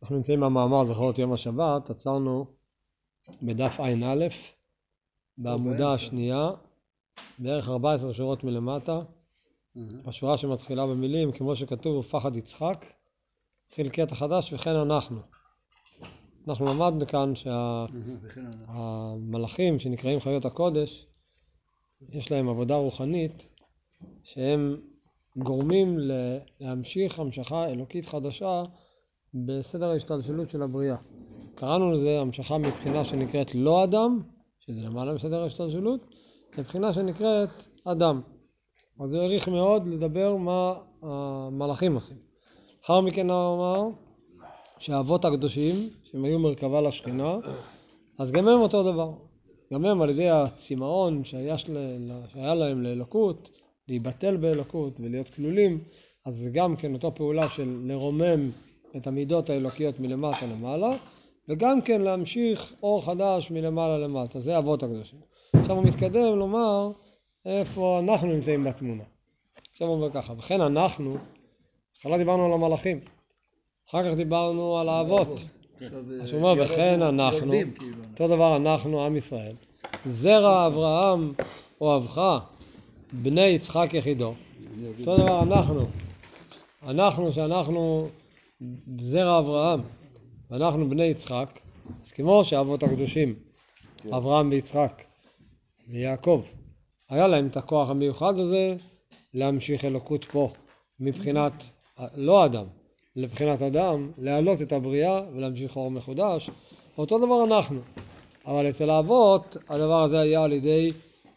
אנחנו נמצאים במאמר זכרות יום השבת, עצרנו בדף ע"א, בעמודה השנייה, בערך 14 שורות מלמטה, השורה שמתחילה במילים, כמו שכתוב, ופחד יצחק, התחיל קטע חדש, וכן אנחנו. אנחנו למדנו כאן שהמלאכים שנקראים חיות הקודש, יש להם עבודה רוחנית, שהם גורמים להמשיך המשכה אלוקית חדשה בסדר ההשתלשלות של הבריאה. קראנו לזה המשכה מבחינה שנקראת לא אדם, שזה למעלה בסדר ההשתלשלות, מבחינה שנקראת אדם. אז זה העריך מאוד לדבר מה המלאכים עושים. אחר מכן הוא אמר שהאבות הקדושים, שהם היו מרכבה לשכינה, אז גם הם אותו דבר. גם הם על ידי הצמאון שהיה להם לאלוקות, להיבטל באלוקות ולהיות כלולים, אז זה גם כן אותו פעולה של לרומם את המידות האלוקיות מלמטה למעלה, וגם כן להמשיך אור חדש מלמעלה למטה. זה אבות הקדושים. עכשיו הוא מתקדם לומר איפה אנחנו נמצאים בתמונה. עכשיו הוא אומר ככה, וכן אנחנו, עכשיו דיברנו על המלאכים, אחר כך דיברנו על האבות. אז הוא אומר, וכן אנחנו, אותו דבר אנחנו, עם ישראל, זרע אברהם אוהבך, בני יצחק יחידו. אותו דבר אנחנו שאנחנו זרע אברהם, ואנחנו בני יצחק, אז כמו שהאבות הקדושים, אברהם ויצחק ויעקב, היה להם את הכוח המיוחד הזה להמשיך אלוקות פה, מבחינת לא אדם, לבחינת אדם, להעלות את הבריאה ולהמשיך אור מחודש. אותו דבר אנחנו. אבל אצל האבות הדבר הזה היה על ידי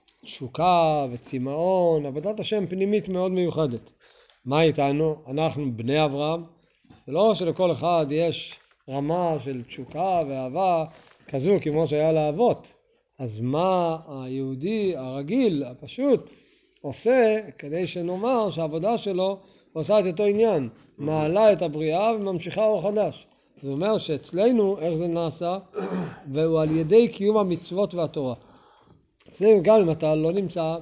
תשוקה וצמאון, עבודת השם פנימית מאוד מיוחדת. מה איתנו? אנחנו בני אברהם. זה לא שלכל אחד יש רמה של תשוקה ואהבה כזו כמו שהיה לאבות. אז מה היהודי הרגיל, הפשוט, עושה כדי שנאמר שהעבודה שלו עושה את אותו עניין, מעלה את הבריאה וממשיכה אור חדש. זה אומר שאצלנו איך זה נעשה, והוא על ידי קיום המצוות והתורה. אצלנו גם אם אתה לא נמצא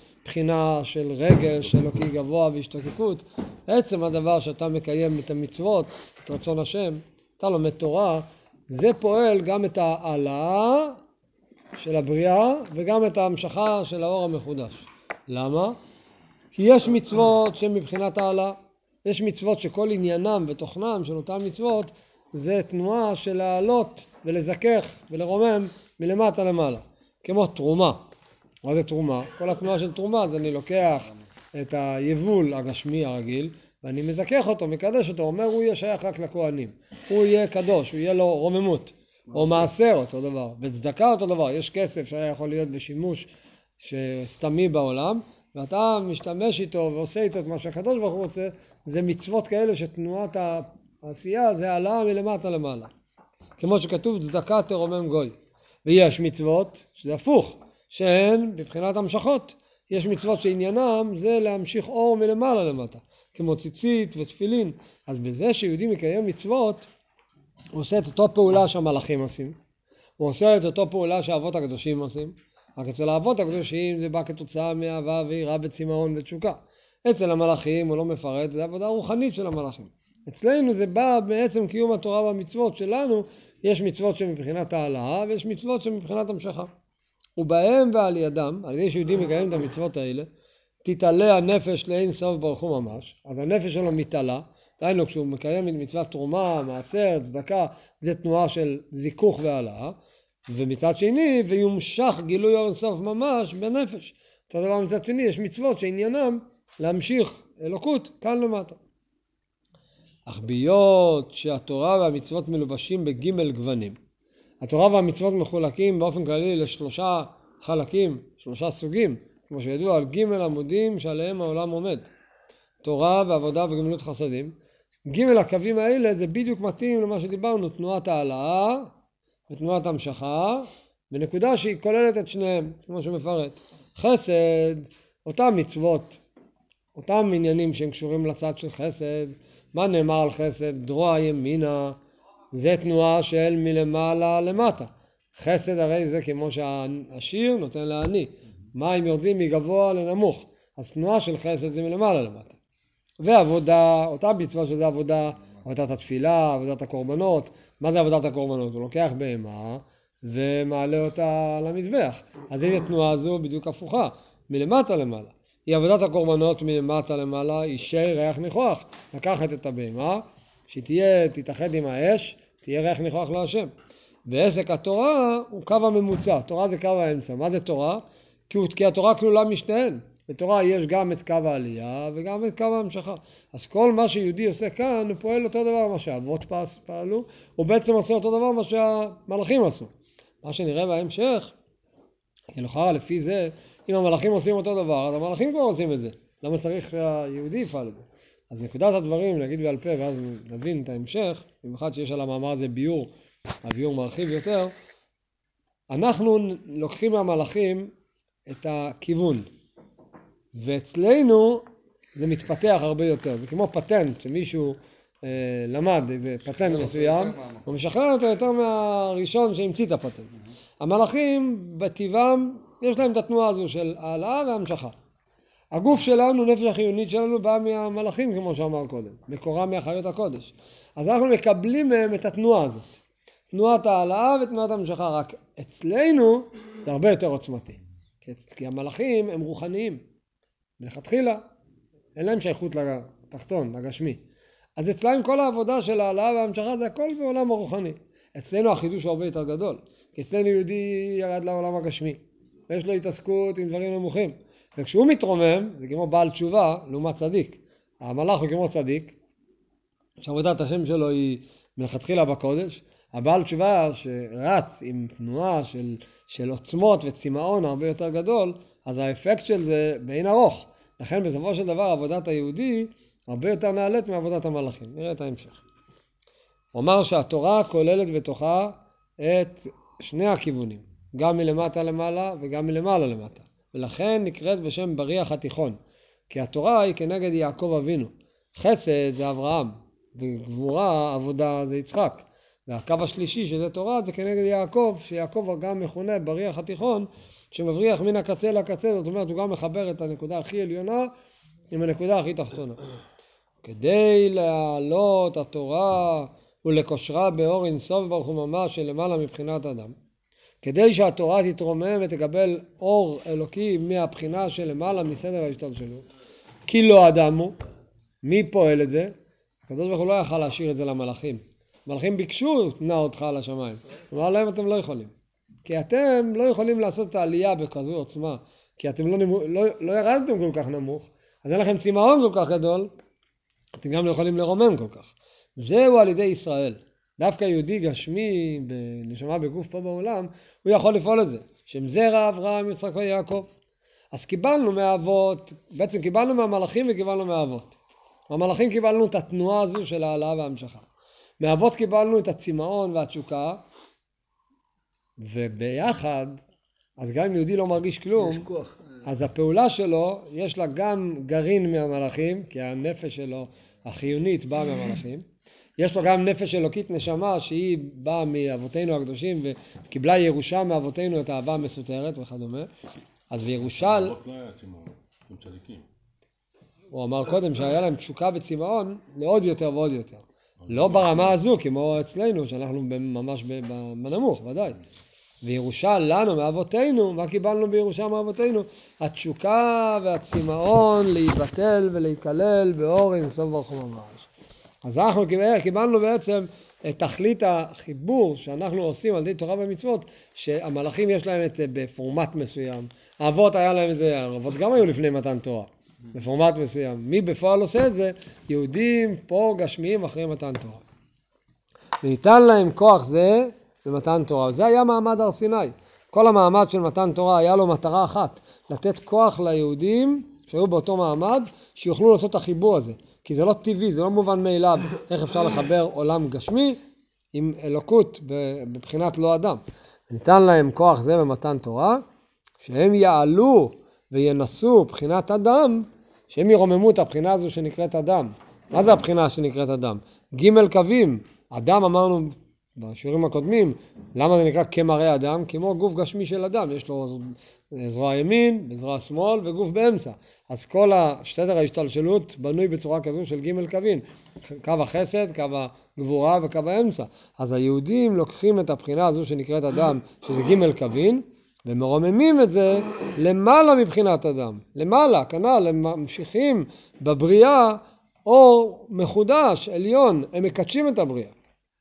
בבחינה של רגש אלוקי גבוה והשתוקקות, עצם הדבר שאתה מקיים את המצוות, את רצון השם, אתה לומד תורה, זה פועל גם את העלאה של הבריאה וגם את ההמשכה של האור המחודש. למה? כי יש מצוות שהן מבחינת העלה. יש מצוות שכל עניינם ותוכנם של אותם מצוות זה תנועה של לעלות ולזכך ולרומם מלמטה למעלה. כמו תרומה. מה זה תרומה? כל התנועה של תרומה זה אני לוקח את היבול הגשמי הרגיל ואני מזכך אותו, מקדש אותו, אומר הוא יהיה שייך רק לכהנים. הוא יהיה קדוש, הוא יהיה לו רוממות. או מעשר אותו דבר. וצדקה אותו דבר. יש כסף שהיה יכול להיות בשימוש שסתמי בעולם, ואתה משתמש איתו ועושה איתו את מה שהקדוש ברוך הוא רוצה, זה מצוות כאלה שתנועת העשייה זה העלאה מלמטה למעלה. כמו שכתוב צדקה תרומם גוי. ויש מצוות שזה הפוך, שהן בבחינת המשכות. יש מצוות שעניינם זה להמשיך אור מלמעלה למטה, כמו ציצית ותפילין. אז בזה שיהודי מקיים מצוות, הוא עושה את אותו פעולה שהמלאכים עושים, הוא עושה את אותו פעולה שהאבות הקדושים עושים. רק אצל האבות הקדושים זה בא כתוצאה מאהבה ויראה בצמאון ותשוקה. אצל המלאכים הוא לא מפרט, זה עבודה רוחנית של המלאכים. אצלנו זה בא בעצם קיום התורה והמצוות שלנו, יש מצוות שמבחינת העלאה ויש מצוות שמבחינת המשכה. ובהם ועל ידם, על ידי שיהודים מקיים את המצוות האלה, תתעלה הנפש לאין סוף ברוך הוא ממש. אז הנפש שלו מתעלה, דהיינו כשהוא מקיים את מצוות תרומה, מעשר, צדקה, זה תנועה של זיכוך והעלאה. ומצד שני, ויומשך גילוי אור אינסוף ממש בנפש. אותו דבר מצד שני, יש מצוות שעניינם להמשיך אלוקות כאן למטה. אך ביות שהתורה והמצוות מלובשים בג' גוונים. התורה והמצוות מחולקים באופן כללי לשלושה חלקים, שלושה סוגים, כמו שידוע על ג' עמודים שעליהם העולם עומד. תורה ועבודה וגמילות חסדים. ג' הקווים האלה זה בדיוק מתאים למה שדיברנו, תנועת העלאה ותנועת המשכה, בנקודה שהיא כוללת את שניהם, כמו שמפרט. חסד, אותם מצוות, אותם עניינים שהם קשורים לצד של חסד. מה נאמר על חסד? דרוע ימינה, זה תנועה של מלמעלה למטה. חסד הרי זה כמו שהעשיר נותן לעני. מים יורדים מגבוה לנמוך. אז תנועה של חסד זה מלמעלה למטה. ועבודה, אותה מצווה שזה עבודה עבודת התפילה, עבודת הקורבנות. מה זה עבודת הקורבנות? הוא לוקח בהמה ומעלה אותה למזבח. אז איזה תנועה זו בדיוק הפוכה, מלמטה למעלה. היא עבודת הקורבנות מלמטה למעלה, אישי ריח ניחוח. לקחת את הבהמה, תתאחד עם האש, תהיה ריח ניחוח להשם. ועסק התורה הוא קו הממוצע, תורה זה קו האמצע. מה זה תורה? כי התורה כלולה משתיהן. בתורה יש גם את קו העלייה וגם את קו ההמשכה. אז כל מה שיהודי עושה כאן, הוא פועל אותו דבר מה שהאבות פעלו, הוא בעצם עושה אותו דבר מה שהמלאכים עשו. מה שנראה בהמשך, כלומר לפי זה, אם המלאכים עושים אותו דבר, אז המלאכים כבר עושים את זה. למה צריך שהיהודי יפעל את זה? אז נקודת הדברים, נגיד בעל פה, ואז נבין את ההמשך, במיוחד שיש על המאמר הזה ביור, הביור מרחיב יותר, אנחנו לוקחים מהמלאכים את הכיוון, ואצלנו זה מתפתח הרבה יותר. זה כמו פטנט, שמישהו למד איזה פטנט מסוים, הוא משחרר אותו יותר מהראשון שהמציא את הפטנט. המלאכים בטבעם, יש להם את התנועה הזו של העלאה והמשכה. הגוף שלנו, נפש החיונית שלנו, בא מהמלאכים, כמו שאמר קודם, מקורה מהחיות הקודש. אז אנחנו מקבלים מהם את התנועה הזאת. תנועת העלאה ותנועת המשכה, רק אצלנו זה הרבה יותר עוצמתי. כי המלאכים הם רוחניים. מלכתחילה, אין להם שייכות לתחתון, לגשמי. אז אצלם כל העבודה של העלאה והמשכה זה הכל בעולם הרוחני. אצלנו החידוש הוא הרבה יותר גדול. כי אצלנו יהודי ירד לעולם הגשמי. ויש לו התעסקות עם דברים נמוכים. וכשהוא מתרומם, זה כמו בעל תשובה, לעומת צדיק. המלאך הוא כמו צדיק, שעבודת השם שלו היא מלכתחילה בקודש. הבעל תשובה שרץ עם תנועה של עוצמות וצמאון הרבה יותר גדול, אז האפקט של זה בעין ארוך. לכן בסופו של דבר עבודת היהודי הרבה יותר נעלית מעבודת המלאכים. נראה את ההמשך. הוא אמר שהתורה כוללת בתוכה את שני הכיוונים, גם מלמטה למעלה וגם מלמעלה למטה. ולכן נקראת בשם בריח התיכון, כי התורה היא כנגד יעקב אבינו. חסד זה אברהם, וגבורה, עבודה זה יצחק. והקו השלישי שזה תורה זה כנגד יעקב, שיעקב גם מכונה בריח התיכון, שמבריח מן הקצה לקצה, זאת אומרת הוא גם מחבר את הנקודה הכי עליונה עם הנקודה הכי תחתונה. כדי להעלות התורה ולקושרה באור אינסוף ברוך הוא ממש שלמעלה מבחינת אדם. כדי שהתורה תתרומם ותקבל אור אלוקי מהבחינה שלמעלה מסדר ההשתלשלות. כי לא אדם הוא, מי פועל את זה? הקדוש ברוך הוא לא יכל להשאיר את זה למלאכים. המלאכים ביקשו תנה אותך על השמיים. אמר להם אתם לא יכולים. כי אתם לא יכולים לעשות את העלייה בכזו עוצמה. כי אתם לא ירדתם כל כך נמוך. אז אין לכם צמאון כל כך גדול. אתם גם לא יכולים לרומם כל כך. זהו על ידי ישראל. דווקא יהודי גשמי בנשמה בגוף פה בעולם, הוא יכול לפעול את זה. שם זרע אברהם, יצחק ויעקב. אז קיבלנו מהאבות, בעצם קיבלנו מהמלאכים וקיבלנו מהאבות. מהמלאכים קיבלנו את התנועה הזו של העלאה והמשכה. מהאבות קיבלנו את הצמאון והתשוקה, וביחד, אז גם אם יהודי לא מרגיש כלום, אז הפעולה שלו, יש לה גם גרעין מהמלאכים, כי הנפש שלו החיונית באה מהמלאכים, יש לו גם נפש אלוקית נשמה שהיא באה מאבותינו הקדושים וקיבלה ירושה מאבותינו את האהבה המסותרת וכדומה. אז ירושל... הוא אמר קודם שהיה להם תשוקה וצמאון לעוד יותר ועוד יותר. לא ברמה הזו כמו אצלנו שאנחנו ממש בנמוך, ודאי. וירושה לנו מאבותינו, מה קיבלנו בירושה מאבותינו? התשוקה והצמאון להיבטל ולהיכלל באור אינסוף ברוך הוא ממש. אז אנחנו קיבלנו בעצם את תכלית החיבור שאנחנו עושים על ידי תורה ומצוות, שהמלאכים יש להם את זה בפורמט מסוים. האבות היה להם את זה, האבות גם היו לפני מתן תורה, בפורמט מסוים. מי בפועל עושה את זה? יהודים פה גשמיים אחרי מתן תורה. וניתן להם כוח זה במתן תורה. זה היה מעמד הר סיני. כל המעמד של מתן תורה היה לו מטרה אחת, לתת כוח ליהודים שהיו באותו מעמד, שיוכלו לעשות את החיבור הזה. כי זה לא טבעי, זה לא מובן מאליו. איך אפשר לחבר עולם גשמי עם אלוקות בבחינת לא אדם. ניתן להם כוח זה במתן תורה, שהם יעלו וינסו בחינת אדם, שהם ירוממו את הבחינה הזו שנקראת אדם. מה זה הבחינה שנקראת אדם? ג' קווים. אדם אמרנו בשיעורים הקודמים, למה זה נקרא כמראה אדם? כמו גוף גשמי של אדם, יש לו זרוע ימין, זרוע שמאל וגוף באמצע. אז כל סדר ההשתלשלות בנוי בצורה כזו של ג' קווים, קו החסד, קו הגבורה וקו האמצע. אז היהודים לוקחים את הבחינה הזו שנקראת אדם, שזה ג' קווים, ומרוממים את זה למעלה מבחינת אדם. למעלה, כנ"ל, הם ממשיכים בבריאה אור מחודש, עליון, הם מקדשים את הבריאה.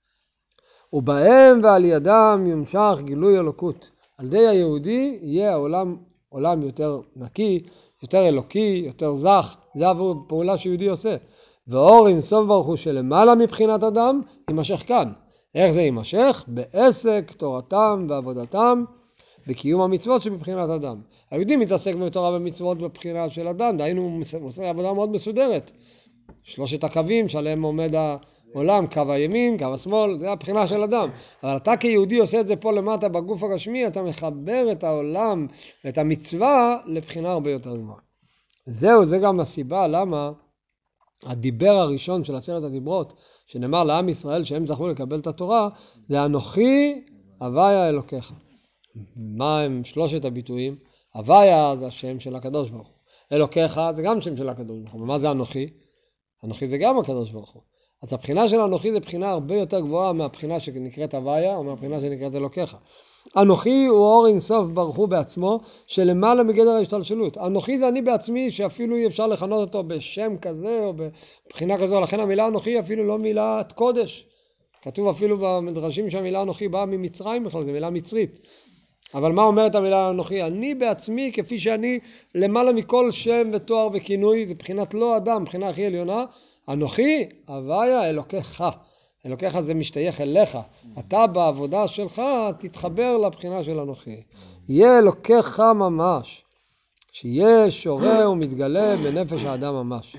ובהם ועל ידם ימשך גילוי אלוקות. על ידי היהודי יהיה העולם עולם יותר נקי, יותר אלוקי, יותר זך. זה הפעולה שיהודי עושה. ואור אינסוף ברוך הוא שלמעלה מבחינת אדם יימשך כאן. איך זה יימשך? בעסק תורתם ועבודתם בקיום המצוות שבבחינת אדם. היהודי מתעסק בתורה ומצוות בבחינה של אדם, דהיינו הוא עושה עבודה מאוד מסודרת. 3 הקווים שעליהם עומד העולם, קו הימין, קו השמאל, זה הבחינה של אדם. אבל אתה כיהודי עושה את זה פה למטה בגוף הגשמי, אתה מחבר את העולם, את המצווה, לבחינה הרבה יותר גבוהה. זה גם הסיבה למה הדיבר הראשון של 10 הדיברות, שנאמר לעם ישראל שהם זכו לקבל את התורה, זה אנוכי הוויה אלוקיך. מה הם 3 הביטויים? הוויה זה השם של הקדוש ברוך הוא. אלוקיך זה גם שם של הקדוש ברוך הוא. ומה זה אנוכי? אנוכי זה גם הקדוש ברוך הוא. אז הבחינה של אנוכי זה בחינה הרבה יותר גבוהה מהבחינה שנקראת הוויה או מהבחינה שנקראת אלוקיך. אנוכי הוא אור אינסוף ברוך הוא בעצמו שלמעלה מגדר ההשתלשלות. אנוכי זה אני בעצמי שאפילו אי אפשר לכנות אותו בשם כזה או בבחינה כזו. לכן המילה אנוכי אפילו לא מילת קודש. כתוב אפילו במדרשים שהמילה אנוכי באה ממצרים בכלל, זו מילה מצרית. אבל מה אומרת המילה אנוכי? אני בעצמי כפי שאני למעלה מכל שם ותואר וכינוי, זה בחינת לא אדם, בחינה הכי עליונה. אנוכי הוויה אלוקיך. אלוקיך זה משתייך אליך. אתה בעבודה שלך תתחבר לבחינה של אנוכי. יהיה אלוקיך ממש. שיהיה שורה ומתגלה בנפש האדם ממש.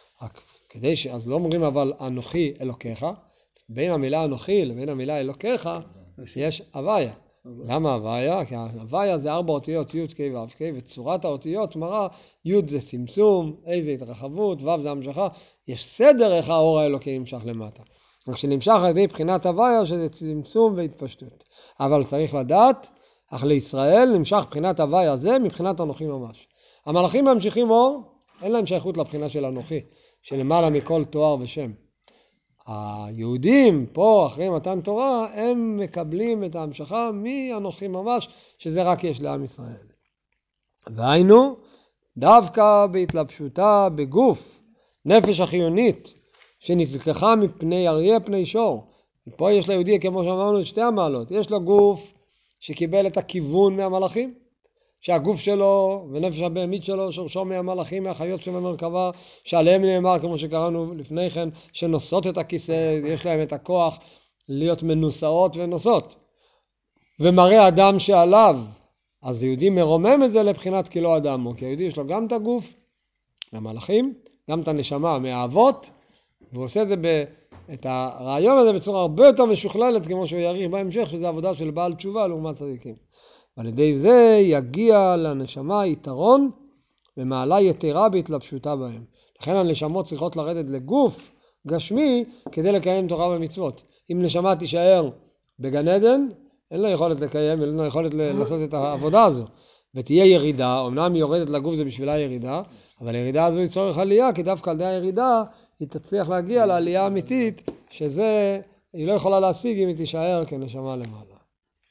אז לא אומרים אבל אנוכי אלוקיך. בין המילה אנוכי לבין המילה אלוקיך יש הוויה. למה הוויה? כי הוויה זה 4 אותיות י' ק' ו' ק', וצורת האותיות מראה י' זה צמצום, A זה התרחבות, ו' זה המשכה. יש סדר איך האור האלוקי נמשך למטה. וכשנמשך על ידי בחינת הוויה שזה צמצום והתפשטות. אבל צריך לדעת, אך לישראל נמשך בחינת הוויה זה מבחינת אנוכי ממש. המלאכים ממשיכים אור, אין להם שייכות לבחינה של אנוכי, שלמעלה מכל תואר ושם. היהודים פה אחרי מתן תורה הם מקבלים את ההמשכה מאנוכי ממש, שזה רק יש לעם ישראל. והיינו דווקא בהתלבשותה בגוף נפש החיונית שנתלקחה מפני אריה פני שור. פה יש ליהודי כמו שאמרנו 2 המעלות. יש לו גוף שקיבל את הכיוון מהמלאכים, שהגוף שלו ונפש הבהמית שלו שורשו מהמלאכים, מהחיות שבמרכבה, שעליהם נאמר כמו שקראנו לפני כן, שנושאות את הכיסא, יש להם את הכוח להיות מנוסעות ונוסעות. ומראה אדם שעליו, אז יהודי מרומם את זה לבחינת כאילו אדם, כי היהודי יש לו גם את הגוף מהמלאכים, גם את הנשמה מהאבות, והוא עושה את הרעיון הזה בצורה הרבה יותר משוכללת, כמו שהוא יעריך בהמשך, שזה עבודה של בעל תשובה לעומת צדיקים. ועל ידי זה יגיע לנשמה יתרון ומעלה יתרה בהתלבשותה בהם. לכן הנשמות צריכות לרדת לגוף גשמי כדי לקיים תורה ומצוות. אם נשמה תישאר בגן עדן, אין לה יכולת לקיים, אין לה יכולת לעשות את העבודה הזו. ותהיה ירידה, אמנם היא יורדת לגוף זה בשבילה ירידה, אבל הירידה הזו היא צורך עלייה, כי דווקא על ידי הירידה היא תצליח להגיע לעלייה אמיתית, שזה היא לא יכולה להשיג אם היא תישאר כנשמה למעלה.